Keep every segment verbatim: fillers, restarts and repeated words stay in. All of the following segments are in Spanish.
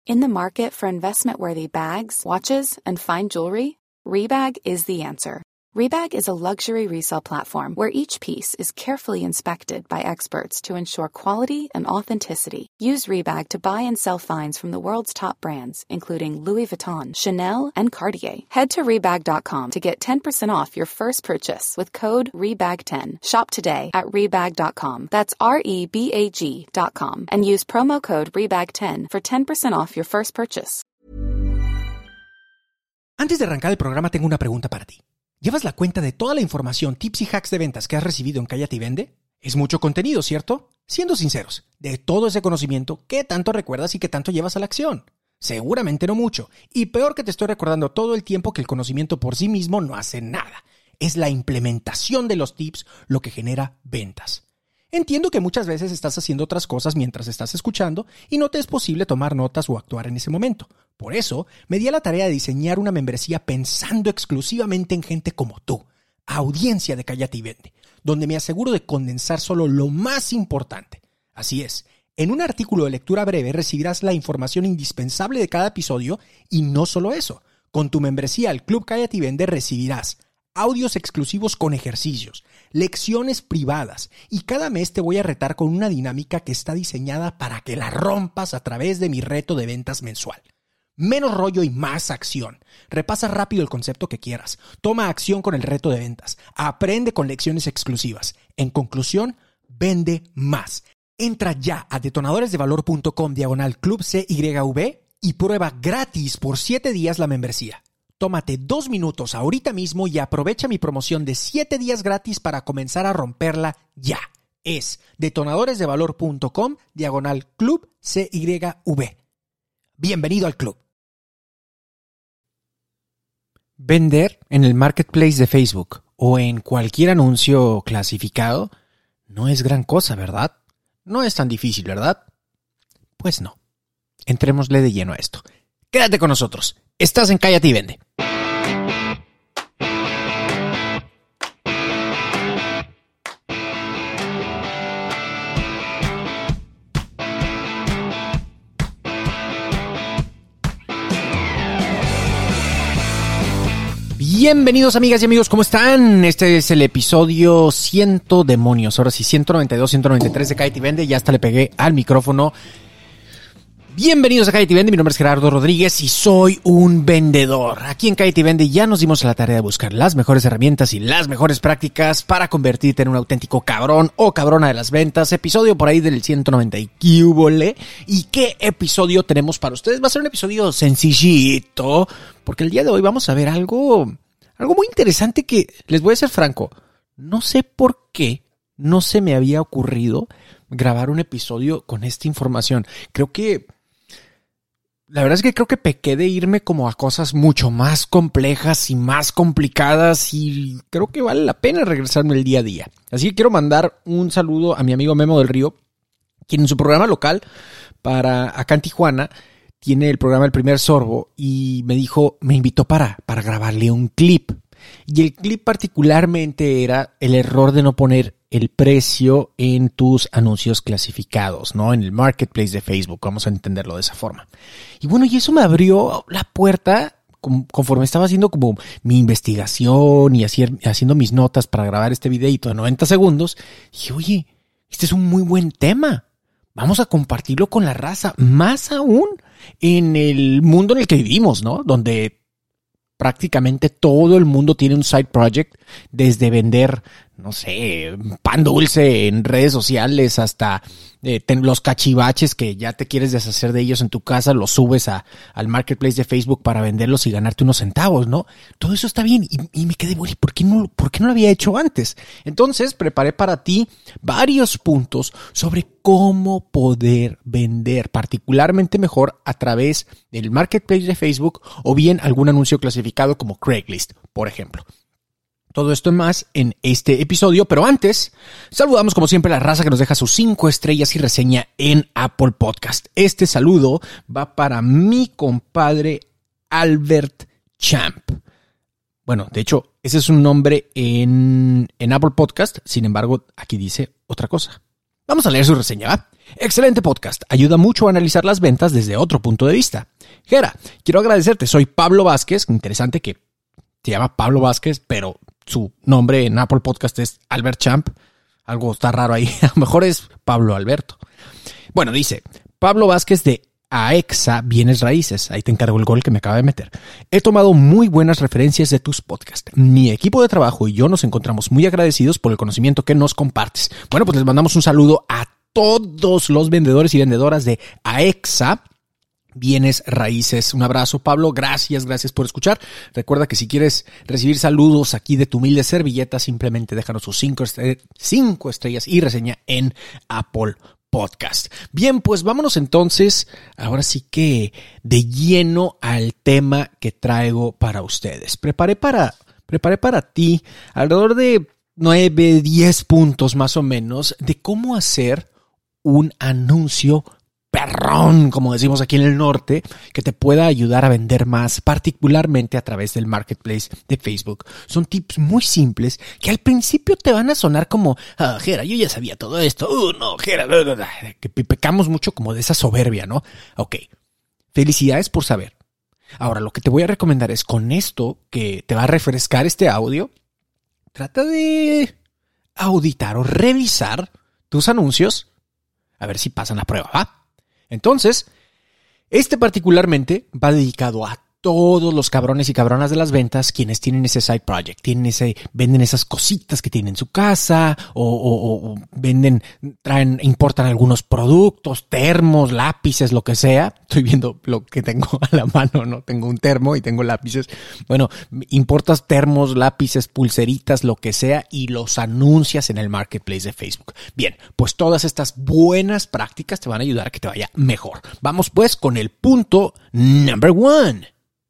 In the market for investment-worthy bags, watches, and fine jewelry, Rebag is the answer. Rebag is a luxury resale platform where each piece is carefully inspected by experts to ensure quality and authenticity. Use Rebag to buy and sell finds from the world's top brands, including Louis Vuitton, Chanel, and Cartier. Head to Rebag dot com to get ten percent off your first purchase with code Rebag ten. Shop today at Rebag dot com. That's R E B A G dot com. And use promo code Rebag ten for ten percent off your first purchase. Antes de arrancar el programa, tengo una pregunta para ti. ¿Llevas la cuenta de toda la información, tips y hacks de ventas que has recibido en Cállate y Vende? Es mucho contenido, ¿cierto? Siendo sinceros, de todo ese conocimiento, ¿qué tanto recuerdas y qué tanto llevas a la acción? Seguramente no mucho. Y peor que te estoy recordando todo el tiempo que el conocimiento por sí mismo no hace nada. Es la implementación de los tips lo que genera ventas. Entiendo que muchas veces estás haciendo otras cosas mientras estás escuchando y no te es posible tomar notas o actuar en ese momento. Por eso, me di a la tarea de diseñar una membresía pensando exclusivamente en gente como tú, audiencia de Cállate y Vende, donde me aseguro de condensar solo lo más importante. Así es, en un artículo de lectura breve recibirás la información indispensable de cada episodio y no solo eso. Con tu membresía al Club Cállate y Vende recibirás audios exclusivos con ejercicios, lecciones privadas y cada mes te voy a retar con una dinámica que está diseñada para que la rompas a través de mi reto de ventas mensual. Menos rollo y más acción. Repasa rápido el concepto que quieras. Toma acción con el reto de ventas. Aprende con lecciones exclusivas. En conclusión, vende más. Entra ya a detonadoresdevalor.com diagonal club C Y V y prueba gratis por siete días la membresía. Tómate dos minutos ahorita mismo y aprovecha mi promoción de siete días gratis para comenzar a romperla ya. Es detonadoresdevalor.com diagonal club C Y V. Bienvenido al club. Vender en el marketplace de Facebook o en cualquier anuncio clasificado no es gran cosa, ¿verdad? No es tan difícil, ¿verdad? Pues no. Entrémosle de lleno a esto. Quédate con nosotros. Estás en Cállate y Vende. Bienvenidos amigas y amigos, ¿cómo están? Este es el episodio cien, demonios, ahora sí, ciento noventa y dos, ciento noventa y tres de Cállate y Vende, ya hasta le pegué al micrófono. Bienvenidos a Cállate y Vende, mi nombre es Gerardo Rodríguez y soy un vendedor. Aquí en Cállate y Vende ya nos dimos a la tarea de buscar las mejores herramientas y las mejores prácticas para convertirte en un auténtico cabrón o cabrona de las ventas. Episodio por ahí del ciento noventa y qué. ¿Y qué episodio tenemos para ustedes? Va a ser un episodio sencillito, porque el día de hoy vamos a ver algo, algo muy interesante que, les voy a ser franco, no sé por qué no se me había ocurrido grabar un episodio con esta información. Creo que La verdad es que creo que pequé de irme como a cosas mucho más complejas y más complicadas y creo que vale la pena regresarme el día a día. Así que quiero mandar un saludo a mi amigo Memo del Río, quien en su programa local para acá en Tijuana tiene el programa El Primer Sorbo y me dijo, me invitó para, para grabarle un clip. Y el clip particularmente era el error de no poner el precio en tus anuncios clasificados, ¿no? En el marketplace de Facebook, vamos a entenderlo de esa forma. Y bueno, y eso me abrió la puerta conforme estaba haciendo como mi investigación y haciendo mis notas para grabar este videito de noventa segundos. Dije, oye, este es un muy buen tema. Vamos a compartirlo con la raza, más aún en el mundo en el que vivimos, ¿no? Donde prácticamente todo el mundo tiene un side project, desde vender, no sé, pan dulce en redes sociales hasta eh, ten, los cachivaches que ya te quieres deshacer de ellos en tu casa, los subes a, al marketplace de Facebook para venderlos y ganarte unos centavos, ¿no? Todo eso está bien y, y me quedé, bueno, ¿por qué no, por qué no lo había hecho antes? Entonces preparé para ti varios puntos sobre cómo poder vender particularmente mejor a través del marketplace de Facebook o bien algún anuncio clasificado como Craigslist, por ejemplo. Todo esto y más en este episodio, pero antes, saludamos como siempre a la raza que nos deja sus cinco estrellas y reseña en Apple Podcast. Este saludo va para mi compadre Albert Champ. Bueno, de hecho, ese es un nombre en, en Apple Podcast, sin embargo, aquí dice otra cosa. Vamos a leer su reseña, ¿va? Excelente podcast. Ayuda mucho a analizar las ventas desde otro punto de vista. Gera, quiero agradecerte. Soy Pablo Vázquez. Interesante que se llama Pablo Vázquez, pero su nombre en Apple Podcast es Albert Champ. Algo está raro ahí. A lo mejor es Pablo Alberto. Bueno, dice Pablo Vázquez de AEXA Bienes Raíces. Ahí te encargo el gol que me acaba de meter. He tomado muy buenas referencias de tus podcasts. Mi equipo de trabajo y yo nos encontramos muy agradecidos por el conocimiento que nos compartes. Bueno, pues les mandamos un saludo a todos los vendedores y vendedoras de AEXA Bienes Raíces. Un abrazo, Pablo. Gracias, gracias por escuchar. Recuerda que si quieres recibir saludos aquí de tu humilde servilleta, simplemente déjanos sus cinco, est- cinco estrellas y reseña en Apple Podcast. Bien, pues vámonos entonces, ahora sí que de lleno al tema que traigo para ustedes. Preparé para, preparé para ti alrededor de nueve, diez puntos más o menos de cómo hacer un anuncio perrón, como decimos aquí en el norte, que te pueda ayudar a vender más, particularmente a través del marketplace de Facebook. Son tips muy simples que al principio te van a sonar como, ah, Gera, yo ya sabía todo esto. Uh, no, Gera, bla, bla, bla. Que pecamos mucho como de esa soberbia, ¿no? Ok, felicidades por saber. Ahora, lo que te voy a recomendar es con esto que te va a refrescar este audio, trata de auditar o revisar tus anuncios a ver si pasan la prueba, ¿va? Entonces, este particularmente va dedicado a todos los cabrones y cabronas de las ventas quienes tienen ese side project, tienen ese, venden esas cositas que tienen en su casa o, o, o venden, traen, importan algunos productos, termos, lápices, lo que sea. Estoy viendo lo que tengo a la mano, ¿no? Tengo un termo y tengo lápices. Bueno, importas termos, lápices, pulseritas, lo que sea y los anuncias en el marketplace de Facebook. Bien, pues todas estas buenas prácticas te van a ayudar a que te vaya mejor. Vamos pues con el punto number one.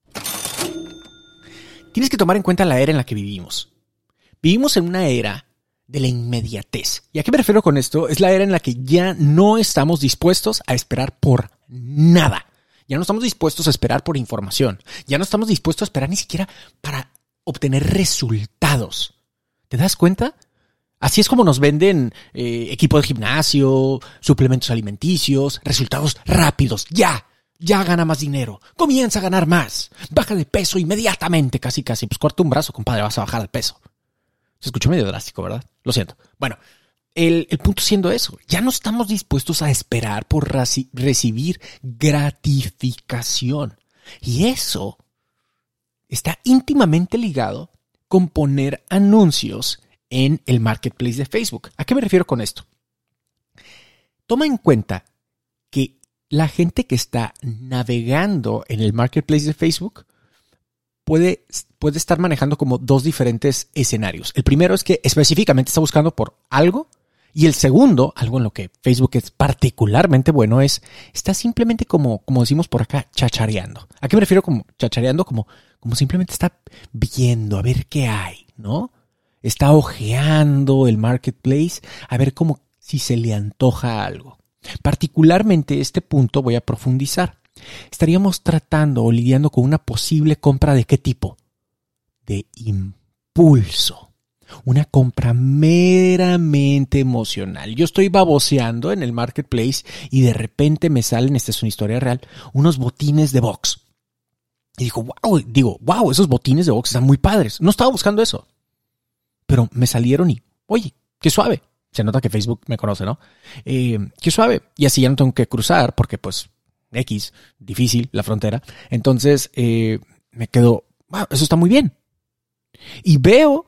Tienes que tomar en cuenta la era en la que vivimos. Vivimos en una era de la inmediatez. ¿Y a qué me refiero con esto? Es la era en la que ya no estamos dispuestos a esperar por nada. Ya no estamos dispuestos a esperar por información. Ya no estamos dispuestos a esperar ni siquiera para obtener resultados. ¿Te das cuenta? Así es como nos venden eh, equipo de gimnasio, suplementos alimenticios, resultados rápidos, ya. Ya gana más dinero. Comienza a ganar más. Baja de peso inmediatamente, casi casi. Pues corta un brazo, compadre, vas a bajar de peso. Se escuchó medio drástico, ¿verdad? Lo siento. Bueno, el, el punto siendo eso. Ya no estamos dispuestos a esperar por raci- recibir gratificación. Y eso está íntimamente ligado con poner anuncios en el marketplace de Facebook. ¿A qué me refiero con esto? Toma en cuenta que la gente que está navegando en el marketplace de Facebook puede, puede estar manejando como dos diferentes escenarios. El primero es que específicamente está buscando por algo y el segundo, algo en lo que Facebook es particularmente bueno, es está simplemente como, como decimos por acá, chachareando. ¿A qué me refiero como chachareando? Como, como simplemente está viendo a ver qué hay, ¿no? Está ojeando el marketplace a ver como si se le antoja algo. Particularmente este punto voy a profundizar. Estaríamos tratando o lidiando con una posible compra ¿de qué tipo? De impulso. Una compra meramente emocional. Yo estoy baboseando en el marketplace y de repente me salen, esta es una historia real, unos botines de box. Y digo, wow, digo, wow, esos botines de box están muy padres. No estaba buscando eso. Pero me salieron y, oye, qué suave. Se nota que Facebook me conoce, ¿no? Eh, qué suave. Y así ya no tengo que cruzar porque, pues, X, difícil la frontera. Entonces, eh, me quedo, wow, eso está muy bien. Y veo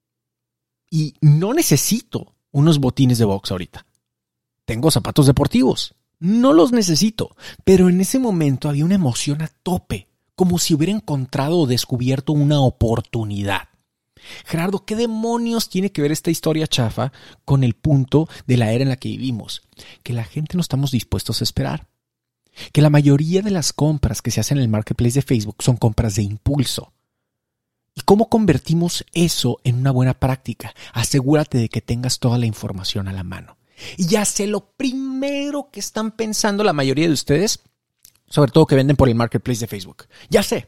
y no necesito unos botines de box ahorita. Tengo zapatos deportivos. No los necesito. Pero en ese momento había una emoción a tope. Como si hubiera encontrado o descubierto una oportunidad. Gerardo, ¿qué demonios tiene que ver esta historia chafa con el punto de la era en la que vivimos? Que la gente no estamos dispuestos a esperar. Que la mayoría de las compras que se hacen en el marketplace de Facebook son compras de impulso. ¿Y cómo convertimos eso en una buena práctica? Asegúrate de que tengas toda la información a la mano. Y ya sé lo primero que están pensando la mayoría de ustedes, sobre todo que venden por el marketplace de Facebook. Ya sé.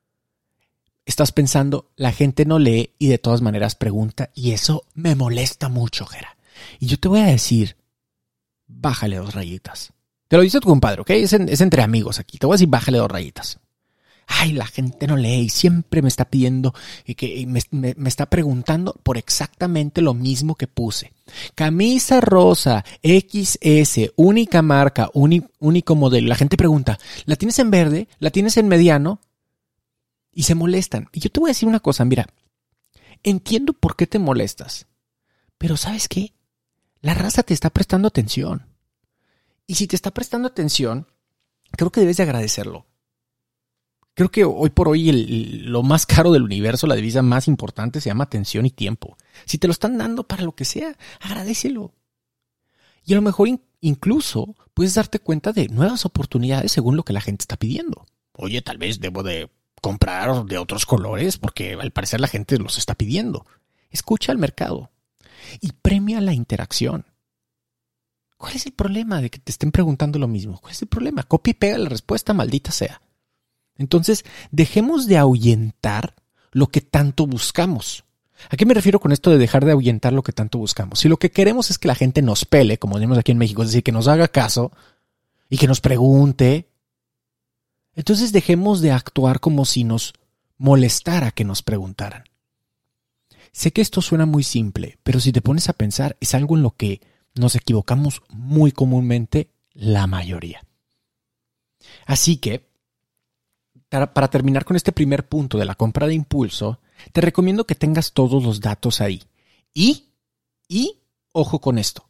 Estás pensando, la gente no lee y de todas maneras pregunta y eso me molesta mucho, Gera. Y yo te voy a decir, bájale dos rayitas. Te lo dice tu compadre, ¿ok? Es, en, es entre amigos aquí. Te voy a decir, bájale dos rayitas. Ay, la gente no lee y siempre me está pidiendo y que me, me, me está preguntando por exactamente lo mismo que puse. Camisa rosa, equis ese, única marca, uni, único modelo. La gente pregunta, ¿la tienes en verde? ¿La tienes en mediano? Y se molestan. Y yo te voy a decir una cosa, mira, entiendo por qué te molestas, pero ¿sabes qué? La raza te está prestando atención. Y si te está prestando atención, creo que debes de agradecerlo. Creo que hoy por hoy el, lo más caro del universo, la divisa más importante, se llama atención y tiempo. Si te lo están dando para lo que sea, agradécelo. Y a lo mejor in, incluso puedes darte cuenta de nuevas oportunidades según lo que la gente está pidiendo. Oye, tal vez debo de comprar de otros colores porque al parecer la gente los está pidiendo. Escucha al mercado y premia la interacción. ¿Cuál es el problema de que te estén preguntando lo mismo? ¿Cuál es el problema? Copia y pega la respuesta, maldita sea. Entonces, dejemos de ahuyentar lo que tanto buscamos. ¿A qué me refiero con esto de dejar de ahuyentar lo que tanto buscamos? Si lo que queremos es que la gente nos pele, como decimos aquí en México, es decir, que nos haga caso y que nos pregunte, entonces dejemos de actuar como si nos molestara que nos preguntaran. Sé que esto suena muy simple, pero si te pones a pensar, es algo en lo que nos equivocamos muy comúnmente la mayoría. Así que, para terminar con este primer punto de la compra de impulso, te recomiendo que tengas todos los datos ahí. Y, y, ojo con esto,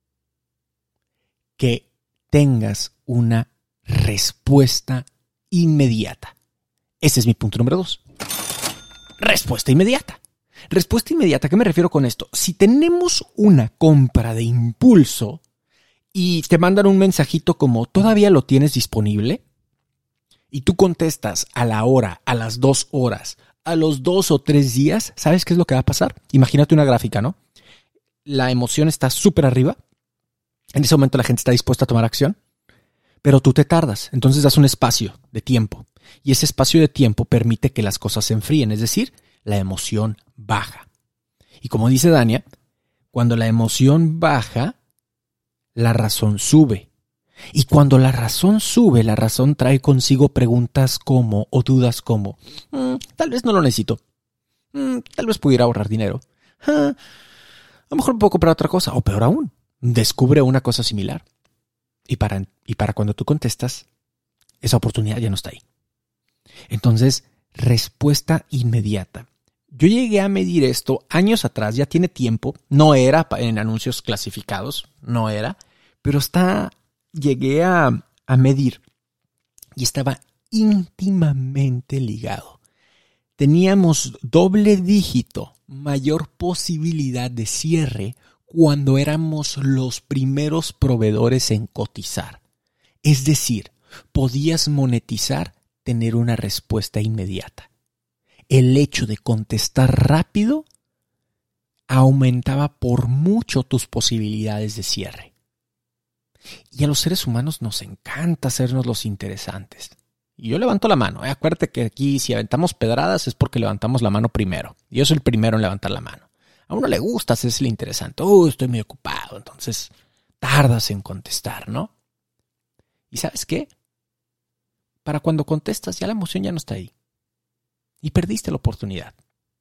que tengas una respuesta inmediata. Ese es mi punto número dos. Respuesta inmediata. Respuesta inmediata, ¿a qué me refiero con esto? Si tenemos una compra de impulso y te mandan un mensajito como ¿todavía lo tienes disponible? Y tú contestas a la hora, a las dos horas, a los dos o tres días, ¿sabes qué es lo que va a pasar? Imagínate una gráfica, ¿no? La emoción está súper arriba. En ese momento la gente está dispuesta a tomar acción, pero tú te tardas. Entonces das un espacio de tiempo. Y ese espacio de tiempo permite que las cosas se enfríen, es decir, la emoción baja. Y como dice Dania, cuando la emoción baja, la razón sube. Y cuando la razón sube, la razón trae consigo preguntas como o dudas como mmm, tal vez no lo necesito, mm, tal vez pudiera ahorrar dinero, ah, a lo mejor puedo comprar otra cosa, o peor aún, descubre una cosa similar. Y para, y para cuando tú contestas, esa oportunidad ya no está ahí. Entonces, respuesta inmediata. Yo llegué a medir esto años atrás, ya tiene tiempo, no era en anuncios clasificados, no era, pero está... Llegué a, a medir y estaba íntimamente ligado. Teníamos doble dígito, mayor posibilidad de cierre cuando éramos los primeros proveedores en cotizar. Es decir, podías monetizar, tener una respuesta inmediata. El hecho de contestar rápido aumentaba por mucho tus posibilidades de cierre. Y a los seres humanos nos encanta hacernos los interesantes. Y yo levanto la mano. ¿eh? Acuérdate que aquí si aventamos pedradas es porque levantamos la mano primero. Y yo soy el primero en levantar la mano. A uno le gusta hacerse el interesante. Uh, estoy muy ocupado. Entonces tardas en contestar, ¿no? ¿Y sabes qué? Para cuando contestas ya la emoción ya no está ahí. Y perdiste la oportunidad.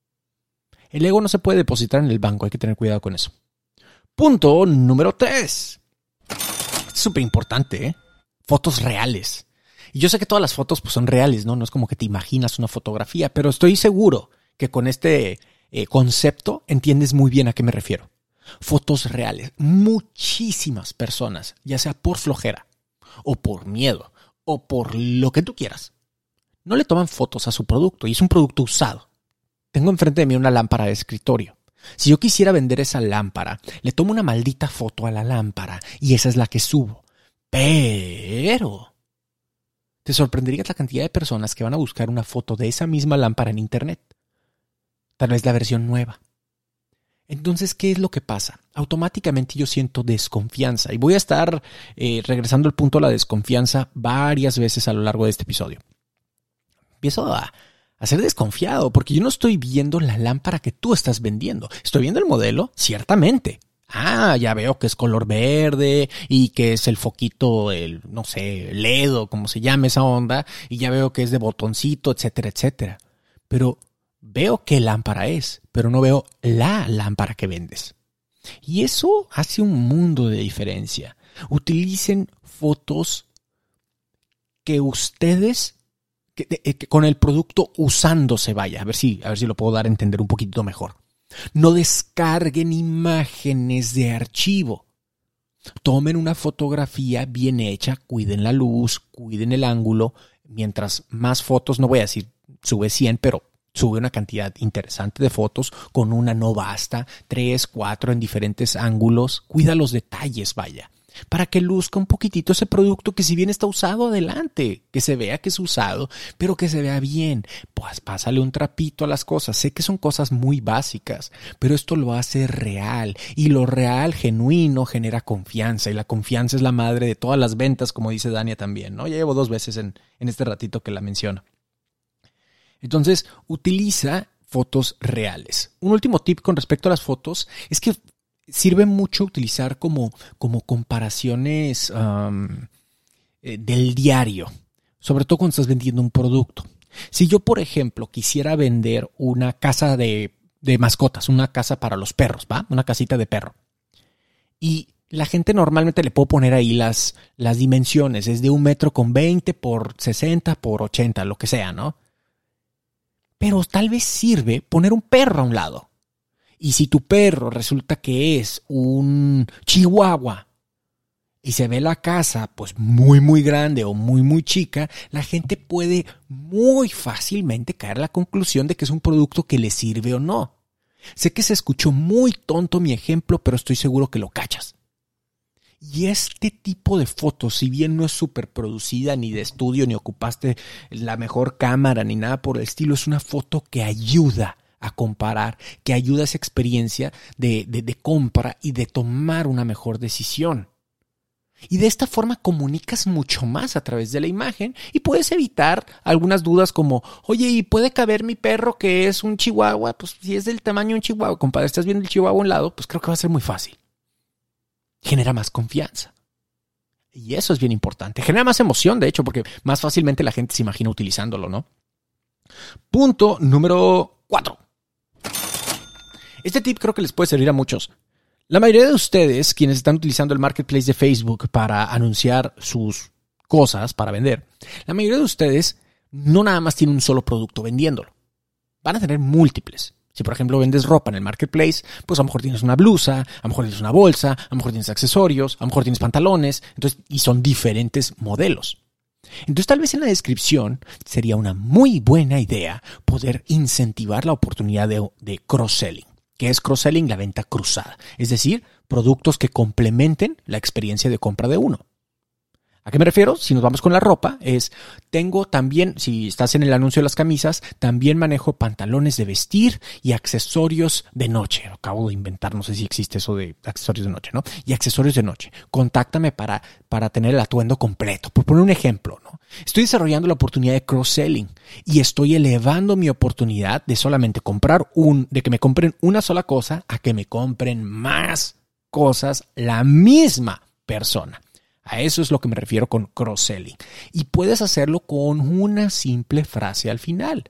El ego no se puede depositar en el banco. Hay que tener cuidado con eso. Punto número tres. Súper importante, ¿eh? Fotos reales. Y yo sé que todas las fotos pues, son reales, ¿no? No es como que te imaginas una fotografía, pero estoy seguro que con este eh, concepto entiendes muy bien a qué me refiero. Fotos reales. Muchísimas personas, ya sea por flojera, o por miedo, o por lo que tú quieras, no le toman fotos a su producto y es un producto usado. Tengo enfrente de mí una lámpara de escritorio. Si yo quisiera vender esa lámpara, le tomo una maldita foto a la lámpara y esa es la que subo. Pero te sorprenderías la cantidad de personas que van a buscar una foto de esa misma lámpara en internet. Tal vez la versión nueva. Entonces, ¿qué es lo que pasa? Automáticamente yo siento desconfianza y voy a estar eh, regresando al punto de la desconfianza varias veces a lo largo de este episodio. Empiezo a... a ser desconfiado, porque yo no estoy viendo la lámpara que tú estás vendiendo. Estoy viendo el modelo, ciertamente. Ah, ya veo que es color verde y que es el foquito, el, no sé, L E D o como se llame esa onda, y ya veo que es de botoncito, etcétera, etcétera. Pero veo qué lámpara es, pero no veo la lámpara que vendes. Y eso hace un mundo de diferencia. Utilicen fotos que ustedes, que, que con el producto usándose vaya, a ver si, a ver si lo puedo dar a entender un poquito mejor. No descarguen imágenes de archivo. Tomen una fotografía bien hecha, cuiden la luz, cuiden el ángulo. Mientras más fotos, no voy a decir sube cien, pero sube una cantidad interesante de fotos. Con una no basta, tres, cuatro en diferentes ángulos. Cuida los detalles, vaya, para que luzca un poquitito ese producto que si bien está usado, adelante, que se vea que es usado, pero que se vea bien. Pues pásale un trapito a las cosas. Sé que son cosas muy básicas, pero esto lo hace real, y lo real, genuino, genera confianza, y la confianza es la madre de todas las ventas, como dice Dania también, ¿no? Ya llevo dos veces en, en este ratito que la menciono. Entonces, utiliza fotos reales. Un último tip con respecto a las fotos es que sirve mucho utilizar como, como comparaciones um, eh, del diario, sobre todo cuando estás vendiendo un producto. Si yo, por ejemplo, quisiera vender una casa de, de mascotas, una casa para los perros, ¿va? Una casita de perro. Y la gente normalmente le puedo poner ahí las, las dimensiones, es de un metro con veinte por sesenta por ochenta, lo que sea, ¿no? Pero tal vez sirve poner un perro a un lado. Y si tu perro resulta que es un chihuahua y se ve la casa pues muy muy grande o muy muy chica, la gente puede muy fácilmente caer a la conclusión de que es un producto que le sirve o no. Sé que se escuchó muy tonto mi ejemplo, pero estoy seguro que lo cachas. Y este tipo de fotos, si bien no es súper producida ni de estudio, ni ocupaste la mejor cámara, ni nada por el estilo, es una foto que ayuda a comparar, que ayuda a esa experiencia de, de, de compra y de tomar una mejor decisión. Y de esta forma comunicas mucho más a través de la imagen y puedes evitar algunas dudas como, oye, ¿y puede caber mi perro que es un chihuahua? Pues si es del tamaño de un chihuahua, compadre, estás viendo el chihuahua a un lado, pues creo que va a ser muy fácil. Genera más confianza. Y eso es bien importante. Genera más emoción, de hecho, porque más fácilmente la gente se imagina utilizándolo, ¿no? Punto número cuatro. Este tip creo que les puede servir a muchos. La mayoría de ustedes, quienes están utilizando el marketplace de Facebook para anunciar sus cosas, para vender, la mayoría de ustedes no nada más tienen un solo producto vendiéndolo. Van a tener múltiples. Si, por ejemplo, vendes ropa en el marketplace, pues a lo mejor tienes una blusa, a lo mejor tienes una bolsa, a lo mejor tienes accesorios, a lo mejor tienes pantalones, entonces, y son diferentes modelos. Entonces, tal vez en la descripción sería una muy buena idea poder incentivar la oportunidad de, de cross-selling. ¿Qué es cross-selling? La venta cruzada. Es decir, productos que complementen la experiencia de compra de uno. ¿A qué me refiero? Si nos vamos con la ropa, es, tengo también, si estás en el anuncio de las camisas, también manejo pantalones de vestir y accesorios de noche. Acabo de inventar, no sé si existe eso de accesorios de noche, ¿no? Y accesorios de noche. Contáctame para, para tener el atuendo completo. Por poner un ejemplo, ¿no? Estoy desarrollando la oportunidad de cross-selling y estoy elevando mi oportunidad de solamente comprar un, de que me compren una sola cosa a que me compren más cosas la misma persona. A eso es lo que me refiero con cross-selling. Y puedes hacerlo con una simple frase al final.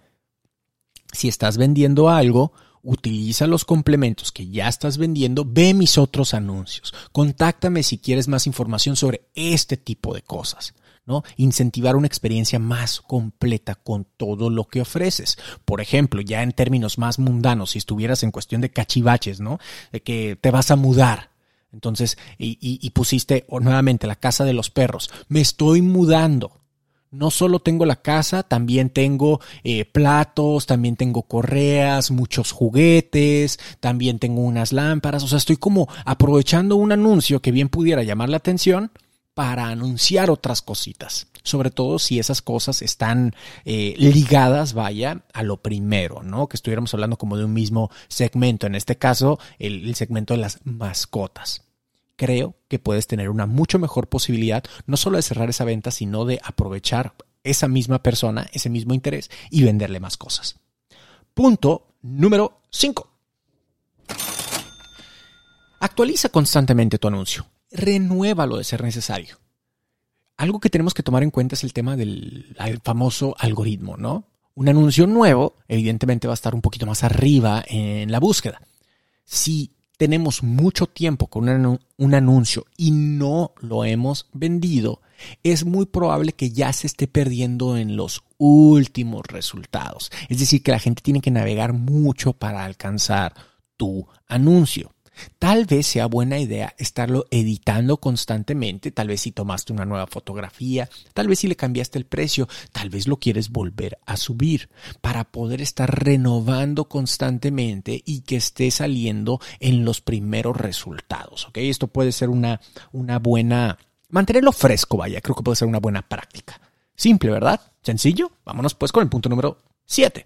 Si estás vendiendo algo, utiliza los complementos que ya estás vendiendo, ve mis otros anuncios. Contáctame si quieres más información sobre este tipo de cosas, ¿no? Incentivar una experiencia más completa con todo lo que ofreces. Por ejemplo, ya en términos más mundanos, si estuvieras en cuestión de cachivaches, ¿no? De que te vas a mudar. Entonces, y, y, y pusiste oh, nuevamente la casa de los perros. Me estoy mudando. No solo tengo la casa, también tengo eh, platos, también tengo correas, muchos juguetes, también tengo unas lámparas. O sea, estoy como aprovechando un anuncio que bien pudiera llamar la atención para anunciar otras cositas. Sobre todo si esas cosas están eh, ligadas, vaya, a lo primero, ¿no? Que estuviéramos hablando como de un mismo segmento. En este caso, el, el segmento de las mascotas. Creo que puedes tener una mucho mejor posibilidad, no solo de cerrar esa venta, sino de aprovechar esa misma persona, ese mismo interés y venderle más cosas. Punto número cinco. Actualiza constantemente tu anuncio. Renuévalo de ser necesario. Algo que tenemos que tomar en cuenta es el tema del famoso algoritmo, ¿no? Un anuncio nuevo, evidentemente, va a estar un poquito más arriba en la búsqueda. Si tenemos mucho tiempo con un, un anuncio y no lo hemos vendido, es muy probable que ya se esté perdiendo en los últimos resultados. Es decir, que la gente tiene que navegar mucho para alcanzar tu anuncio. Tal vez sea buena idea estarlo editando constantemente, tal vez si tomaste una nueva fotografía, tal vez si le cambiaste el precio, tal vez lo quieres volver a subir para poder estar renovando constantemente y que esté saliendo en los primeros resultados, ¿ok? Esto puede ser una, una buena... Mantenerlo fresco, vaya, creo que puede ser una buena práctica. Simple, ¿verdad? Sencillo. Vámonos pues con el punto número siete.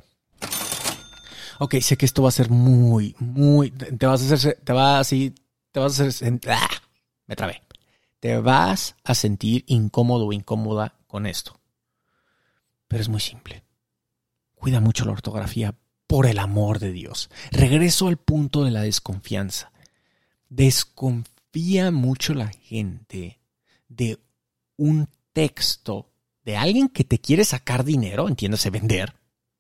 Ok, sé que esto va a ser muy, muy... Te vas a hacer... Te vas así... Te vas a hacer... ¡Ah! Me trabé. Te vas a sentir incómodo o incómoda con esto. Pero es muy simple. Cuida mucho la ortografía, por el amor de Dios. Regreso al punto de la desconfianza. Desconfía mucho la gente de un texto de alguien que te quiere sacar dinero, entiéndase vender,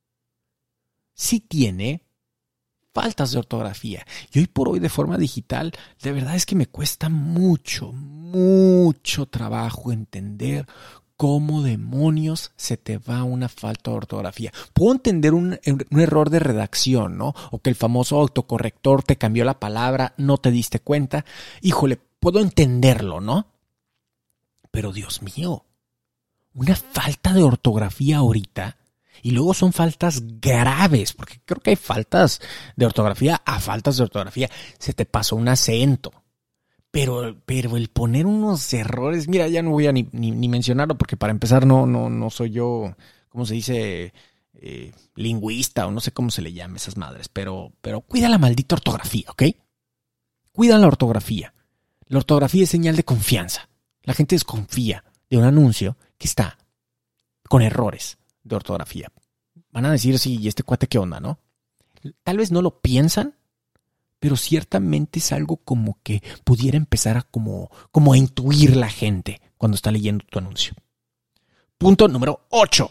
si tiene faltas de ortografía. Y hoy por hoy de forma digital, de verdad es que me cuesta mucho, mucho trabajo entender cómo demonios se te va una falta de ortografía. Puedo entender un, un error de redacción, ¿no? O que el famoso autocorrector te cambió la palabra, no te diste cuenta. Híjole, puedo entenderlo, ¿no? Pero Dios mío, una falta de ortografía ahorita, y luego son faltas graves, porque creo que hay faltas de ortografía a faltas de ortografía. Se te pasó un acento, pero, pero el poner unos errores, mira, ya no voy a ni, ni, ni mencionarlo, porque para empezar no, no, no soy yo, ¿cómo se dice? Eh, lingüista o no sé cómo se le llama a esas madres, pero, pero cuida la maldita ortografía, ¿ok? Cuida la ortografía. La ortografía es señal de confianza. La gente desconfía de un anuncio que está con errores de ortografía. Van a decir, sí, ¿y este cuate qué onda, no? Tal vez no lo piensan, pero ciertamente es algo como que pudiera empezar a como, como a intuir la gente cuando está leyendo tu anuncio. Punto número ocho.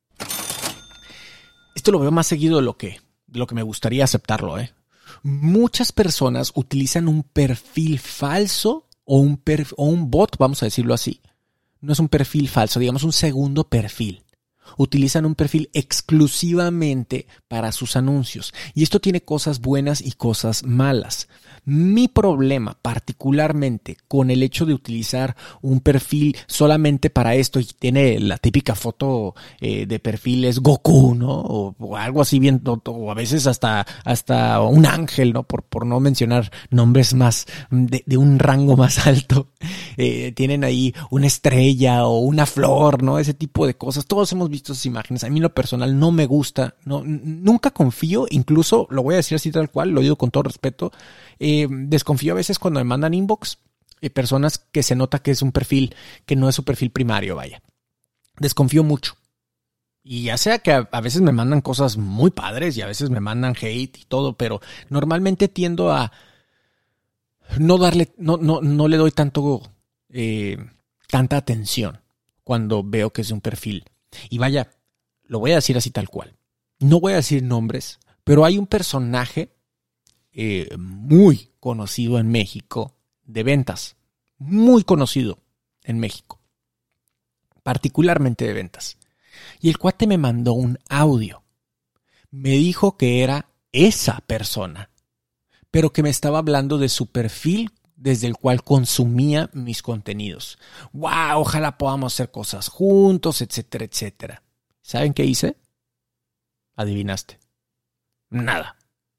Esto lo veo más seguido de lo que, de lo que me gustaría aceptarlo, ¿eh? Muchas personas utilizan un perfil falso o un, perf- o un bot, vamos a decirlo así. No es un perfil falso, digamos un segundo perfil. Utilizan un perfil exclusivamente para sus anuncios. Y esto tiene cosas buenas y cosas malas. Mi problema particularmente con el hecho de utilizar un perfil solamente para esto y tiene la típica foto eh, de perfil es Goku, ¿no? O, o algo así bien, o, o a veces hasta, hasta un ángel, ¿no? Por, por no mencionar nombres más de, de un rango más alto. Eh, tienen ahí una estrella o una flor, ¿no? Ese tipo de cosas. Todos hemos visto esas imágenes. A mí en lo personal no me gusta. No, nunca confío, incluso lo voy a decir así tal cual, lo digo con todo respeto. Eh, desconfío a veces cuando me mandan inbox eh, personas que se nota que es un perfil que no es su perfil primario, vaya. Desconfío mucho. Y ya sea que a, a veces me mandan cosas muy padres y a veces me mandan hate y todo, pero normalmente tiendo a no darle, no, no, no le doy tanto, eh, tanta atención cuando veo que es un perfil. Y vaya, lo voy a decir así tal cual. No voy a decir nombres, pero hay un personaje Eh, muy conocido en México de ventas, muy conocido en México, particularmente de ventas. Y el cuate me mandó un audio. Me dijo que era esa persona, pero que me estaba hablando de su perfil desde el cual consumía mis contenidos. ¡Wow! Ojalá podamos hacer cosas juntos, etcétera, etcétera. ¿Saben qué hice? Adivinaste. Nada.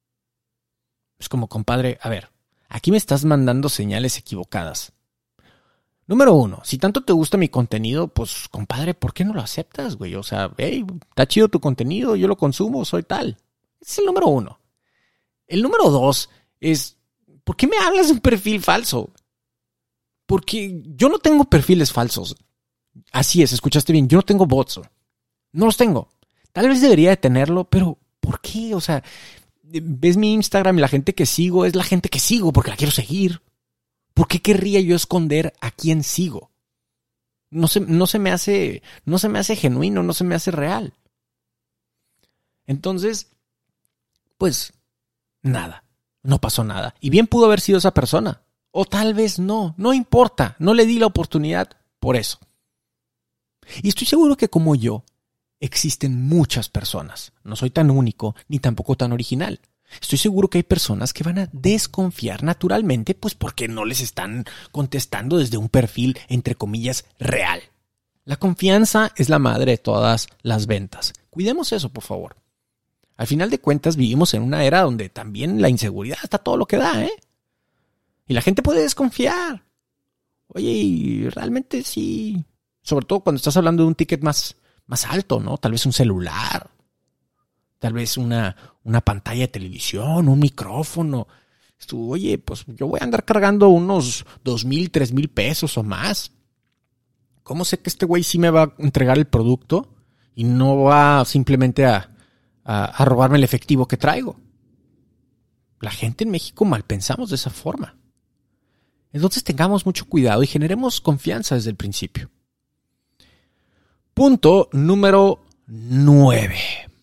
Es como, compadre, a ver, aquí me estás mandando señales equivocadas. Número uno, si tanto te gusta mi contenido, pues, compadre, ¿por qué no lo aceptas, güey? O sea, hey, está chido tu contenido, yo lo consumo, soy tal. Ese es el número uno. El número dos es, ¿por qué me hablas de un perfil falso? Porque yo no tengo perfiles falsos. Así es, escuchaste bien, yo no tengo bots. No los tengo. Tal vez debería de tenerlo, pero ¿por qué? O sea, ves mi Instagram y la gente que sigo es la gente que sigo porque la quiero seguir. ¿Por qué querría yo esconder a quién sigo? No se, no se me hace, no se me hace genuino, no se me hace real. Entonces, pues, nada, no pasó nada. Y bien pudo haber sido esa persona. O tal vez no, no importa, no le di la oportunidad por eso. Y estoy seguro que como yo, existen muchas personas. No soy tan único, ni tampoco tan original. Estoy seguro que hay personas que van a desconfiar naturalmente, pues porque no les están contestando desde un perfil, entre comillas, real. La confianza es la madre de todas las ventas. Cuidemos eso, por favor. Al final de cuentas, vivimos en una era donde también la inseguridad está todo lo que da, ¿eh? Y la gente puede desconfiar. Oye, y realmente sí. Sobre todo cuando estás hablando de un ticket más, más alto, ¿no? Tal vez un celular. Tal vez una, una pantalla de televisión, un micrófono. Tú, oye, pues yo voy a andar cargando unos dos mil, tres mil pesos o más. ¿Cómo sé que este güey sí me va a entregar el producto y no va simplemente a, a, a robarme el efectivo que traigo? La gente en México mal pensamos de esa forma. Entonces tengamos mucho cuidado y generemos confianza desde el principio. Punto número nueve.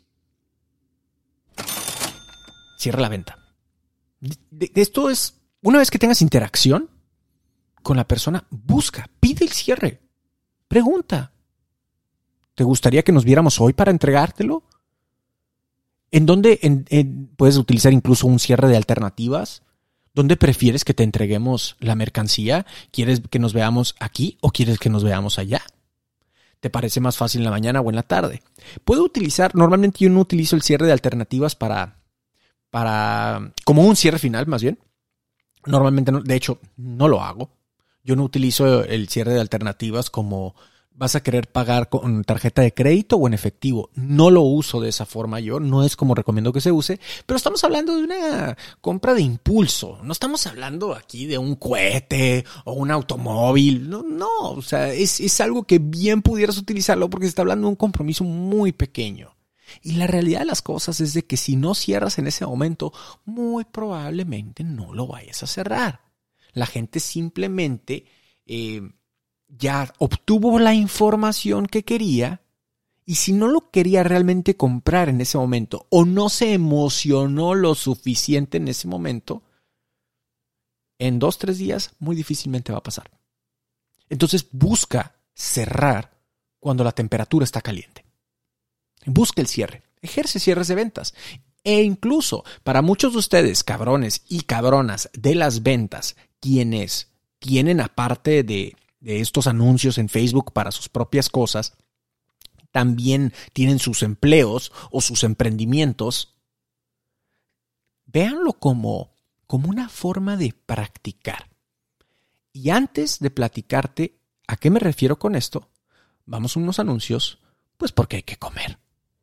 Cierra la venta. De, de, de esto es, una vez que tengas interacción con la persona, busca, pide el cierre. Pregunta. ¿Te gustaría que nos viéramos hoy para entregártelo? ¿En dónde en, en, puedes utilizar incluso un cierre de alternativas? ¿Dónde prefieres que te entreguemos la mercancía? ¿Quieres que nos veamos aquí o quieres que nos veamos allá? ¿Te parece más fácil en la mañana o en la tarde? Puedo utilizar, normalmente yo no utilizo el cierre de alternativas para, para, como un cierre final más bien. Normalmente, no, de hecho, no lo hago. Yo no utilizo el cierre de alternativas como vas a querer pagar con tarjeta de crédito o en efectivo. No lo uso de esa forma yo, no es como recomiendo que se use, pero estamos hablando de una compra de impulso. No estamos hablando aquí de un cohete o un automóvil. No, no, o sea, es, es algo que bien pudieras utilizarlo porque se está hablando de un compromiso muy pequeño. Y la realidad de las cosas es de que si no cierras en ese momento, muy probablemente no lo vayas a cerrar. La gente simplemente eh, ya obtuvo la información que quería y si no lo quería realmente comprar en ese momento o no se emocionó lo suficiente en ese momento, en dos, tres días muy difícilmente va a pasar. Entonces busca cerrar cuando la temperatura está caliente. Busca el cierre, ejerce cierres de ventas. E incluso para muchos de ustedes, cabrones y cabronas de las ventas, quienes tienen aparte de, de estos anuncios en Facebook para sus propias cosas, también tienen sus empleos o sus emprendimientos, véanlo como, como una forma de practicar. Y antes de platicarte a qué me refiero con esto, vamos a unos anuncios, pues porque hay que comer.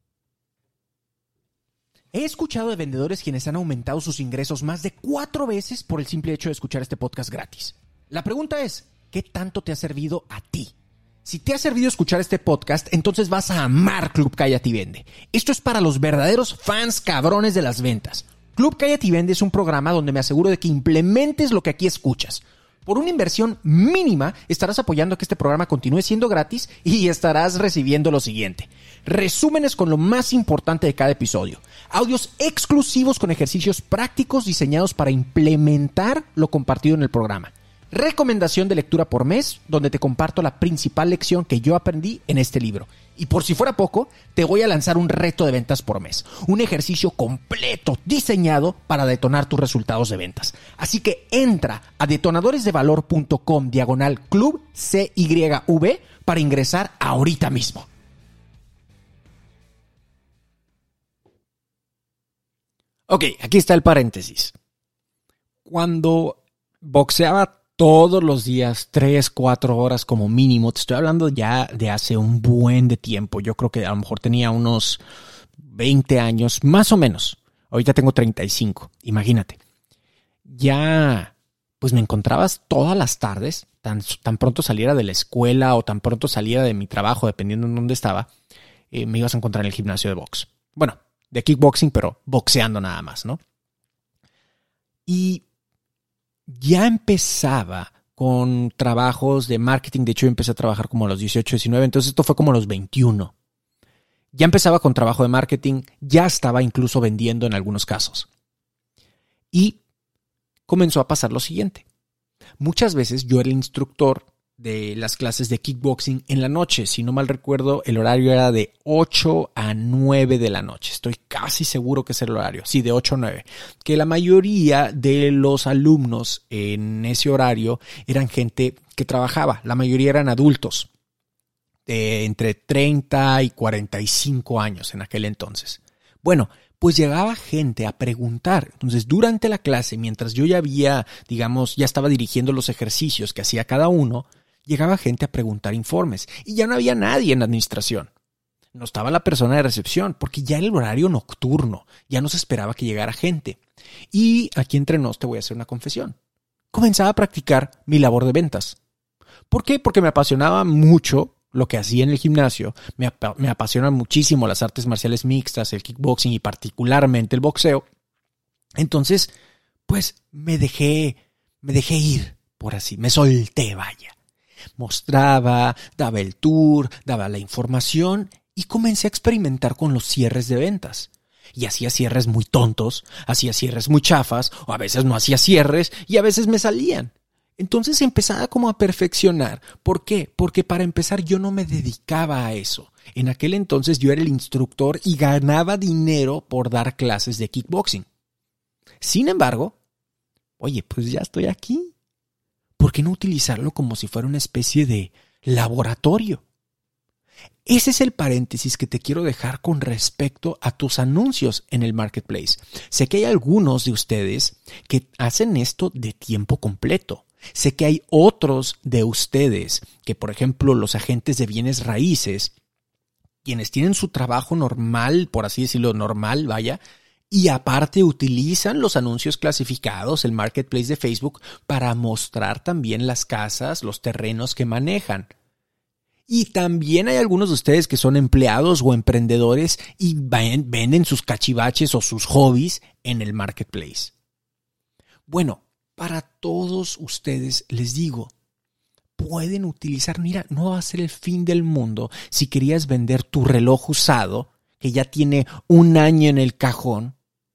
He escuchado de vendedores quienes han aumentado sus ingresos más de cuatro veces por el simple hecho de escuchar este podcast gratis. La pregunta es, ¿qué tanto te ha servido a ti? Si te ha servido escuchar este podcast, entonces vas a amar Club Cállate y Vende. Esto es para los verdaderos fans cabrones de las ventas. Club Cállate y Vende es un programa donde me aseguro de que implementes lo que aquí escuchas. Por una inversión mínima, estarás apoyando a que este programa continúe siendo gratis y estarás recibiendo lo siguiente. Resúmenes con lo más importante de cada episodio. Audios exclusivos con ejercicios prácticos diseñados para implementar lo compartido en el programa. Recomendación de lectura por mes, donde te comparto la principal lección que yo aprendí en este libro. Y por si fuera poco, te voy a lanzar un reto de ventas por mes. Un ejercicio completo diseñado para detonar tus resultados de ventas. Así que entra a detonadoresdevalor.com diagonal club C Y V para ingresar ahorita mismo. Ok, aquí está el paréntesis. Cuando boxeaba todos los días, tres, cuatro horas como mínimo, te estoy hablando ya de hace un buen de tiempo. Yo creo que a lo mejor tenía unos veinte años, más o menos. Ahorita tengo treinta y cinco, imagínate. Ya, pues me encontrabas todas las tardes, tan, tan pronto saliera de la escuela o tan pronto saliera de mi trabajo, dependiendo en dónde estaba, eh, me ibas a encontrar en el gimnasio de box. Bueno, de kickboxing, pero boxeando nada más, ¿no? Y ya empezaba con trabajos de marketing. De hecho, yo empecé a trabajar como a los dieciocho, diecinueve, entonces esto fue como a los veintiuno. Ya empezaba con trabajo de marketing, ya estaba incluso vendiendo en algunos casos. Y comenzó a pasar lo siguiente. Muchas veces yo era el instructor de las clases de kickboxing en la noche. Si no mal recuerdo, el horario era de ocho a nueve de la noche. Estoy casi seguro que es el horario. Sí, de ocho a nueve. Que la mayoría de los alumnos en ese horario eran gente que trabajaba. La mayoría eran adultos de entre treinta y cuarenta y cinco años en aquel entonces. Bueno, pues llegaba gente a preguntar. Entonces, durante la clase, mientras yo ya había, digamos, ya estaba dirigiendo los ejercicios que hacía cada uno, llegaba gente a preguntar informes. Y ya no había nadie en la administración. No estaba la persona de recepción, porque ya era el horario nocturno. Ya no se esperaba que llegara gente. Y aquí entre nos te voy a hacer una confesión. Comenzaba a practicar mi labor de ventas. ¿Por qué? Porque me apasionaba mucho lo que hacía en el gimnasio. Me, ap- me apasionan muchísimo las artes marciales mixtas, el kickboxing y particularmente el boxeo. Entonces, pues me dejé, me dejé ir, por así, me solté, vaya. Mostraba, daba el tour, daba la información y comencé a experimentar con los cierres de ventas. Y hacía cierres muy tontos, hacía cierres muy chafas, o a veces no hacía cierres y a veces me salían. Entonces empezaba como a perfeccionar. ¿Por qué? Porque para empezar yo no me dedicaba a eso. En aquel entonces yo era el instructor y ganaba dinero por dar clases de kickboxing. Sin embargo, oye, pues ya estoy aquí. ¿Por qué no utilizarlo como si fuera una especie de laboratorio? Ese es el paréntesis que te quiero dejar con respecto a tus anuncios en el marketplace. Sé que hay algunos de ustedes que hacen esto de tiempo completo. Sé que hay otros de ustedes que, por ejemplo, los agentes de bienes raíces, quienes tienen su trabajo normal, por así decirlo, normal, vaya, y aparte utilizan los anuncios clasificados, el marketplace de Facebook, para mostrar también las casas, los terrenos que manejan. Y también hay algunos de ustedes que son empleados o emprendedores y venden sus cachivaches o sus hobbies en el marketplace. Bueno, para todos ustedes les digo, pueden utilizar, mira, no va a ser el fin del mundo si querías vender tu reloj usado, que ya tiene un año en el cajón.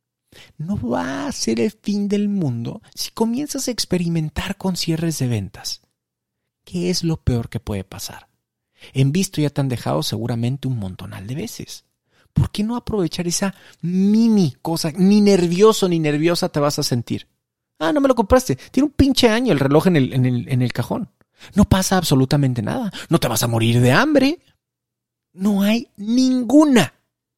No va a ser el fin del mundo si comienzas a experimentar con cierres de ventas. ¿Qué es lo peor que puede pasar? En visto ya te han dejado seguramente un montonal de veces. ¿Por qué no aprovechar esa mini cosa? Ni nervioso ni nerviosa te vas a sentir. Ah, no me lo compraste. Tiene un pinche año el reloj en el, en el, en el cajón. No pasa absolutamente nada. No te vas a morir de hambre. No hay ninguna,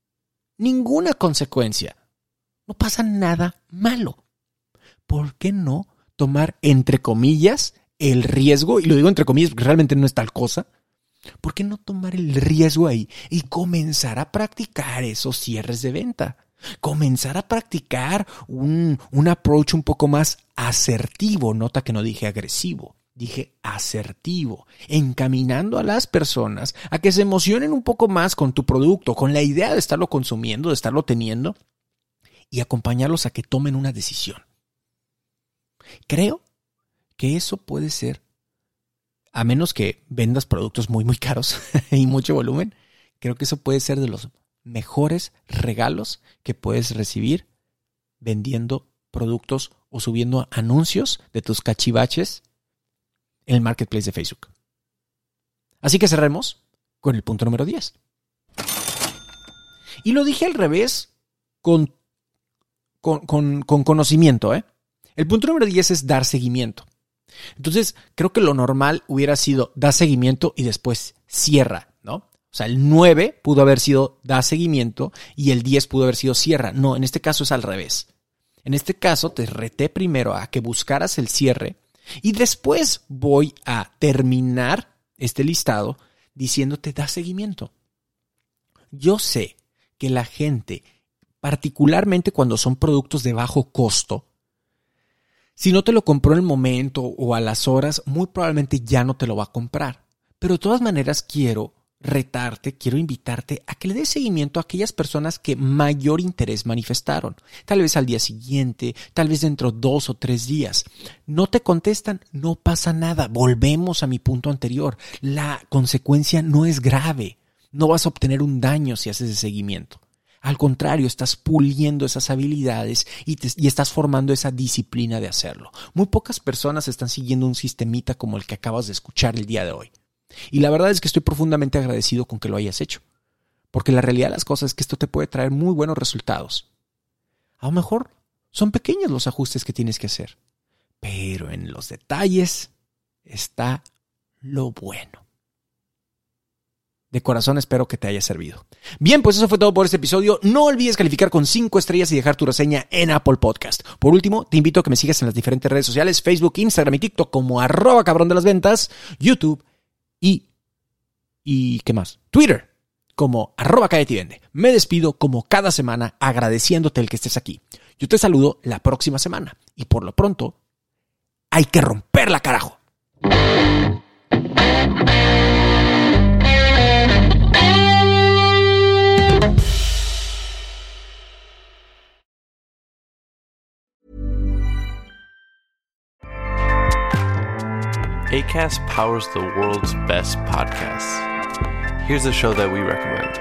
ninguna consecuencia. No pasa nada malo. ¿Por qué no tomar, entre comillas, el riesgo? Y lo digo entre comillas porque realmente no es tal cosa. ¿Por qué no tomar el riesgo ahí y comenzar a practicar esos cierres de venta? Comenzar a practicar un, un approach un poco más asertivo. Nota que no dije agresivo, dije asertivo. Encaminando a las personas a que se emocionen un poco más con tu producto, con la idea de estarlo consumiendo, de estarlo teniendo y acompañarlos a que tomen una decisión. Creo que eso puede ser, a menos que vendas productos muy, muy caros y mucho volumen, creo que eso puede ser de los mejores regalos que puedes recibir vendiendo productos o subiendo anuncios de tus cachivaches en el marketplace de Facebook. Así que cerremos con el punto número diez. Y lo dije al revés con, con, con, con conocimiento, ¿eh? El punto número diez es dar seguimiento. Entonces, creo que lo normal hubiera sido da seguimiento y después cierra, ¿no? O sea, el nueve pudo haber sido da seguimiento y el diez pudo haber sido cierra. No, en este caso es al revés. En este caso te reté primero a que buscaras el cierre y después voy a terminar este listado diciéndote da seguimiento. Yo sé que la gente, particularmente cuando son productos de bajo costo, si no te lo compró en el momento o a las horas, muy probablemente ya no te lo va a comprar. Pero de todas maneras quiero retarte, quiero invitarte a que le des seguimiento a aquellas personas que mayor interés manifestaron. Tal vez al día siguiente, tal vez dentro de dos o tres días. No te contestan, no pasa nada. Volvemos a mi punto anterior. La consecuencia no es grave. No vas a obtener un daño si haces ese seguimiento. Al contrario, estás puliendo esas habilidades y, te, y estás formando esa disciplina de hacerlo. Muy pocas personas están siguiendo un sistemita como el que acabas de escuchar el día de hoy. Y la verdad es que estoy profundamente agradecido con que lo hayas hecho. Porque la realidad de las cosas es que esto te puede traer muy buenos resultados. A lo mejor son pequeños los ajustes que tienes que hacer. Pero en los detalles está lo bueno. De corazón espero que te haya servido. Bien, pues eso fue todo por este episodio. No olvides calificar con cinco estrellas y dejar tu reseña en Apple Podcast. Por último, te invito a que me sigas en las diferentes redes sociales, Facebook, Instagram y TikTok como arroba cabrón de las ventas, YouTube y... ¿Y qué más? Twitter como arroba caetivende. Me despido como cada semana agradeciéndote el que estés aquí. Yo te saludo la próxima semana. Y por lo pronto, hay que romperla, carajo. Acast powers the world's best podcasts. Here's a show that we recommend.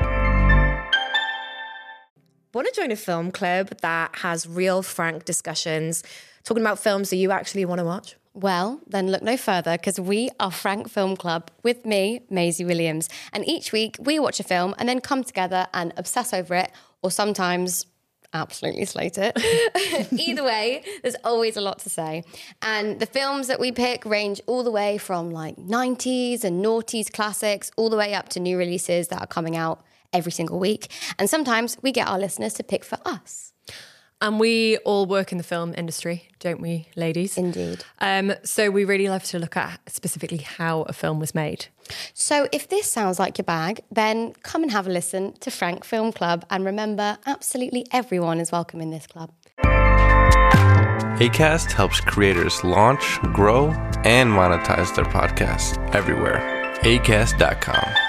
Want to join a film club that has real, frank discussions, talking about films that you actually want to watch? Well, then look no further, because we are Frank Film Club with me, Maisie Williams. And each week we watch a film and then come together and obsess over it, or sometimes absolutely slate it. Either way, there's always a lot to say. And the films that we pick range all the way from like nineties and noughties classics all the way up to new releases that are coming out every single week. And sometimes we get our listeners to pick for us. And we all work in the film industry, don't we, ladies? Indeed. Um, so we really love to look at specifically how a film was made. So if this sounds like your bag, then come and have a listen to Frank Film Club. And remember, absolutely everyone is welcome in this club. Acast helps creators launch, grow, and monetize their podcasts everywhere. acast dot com.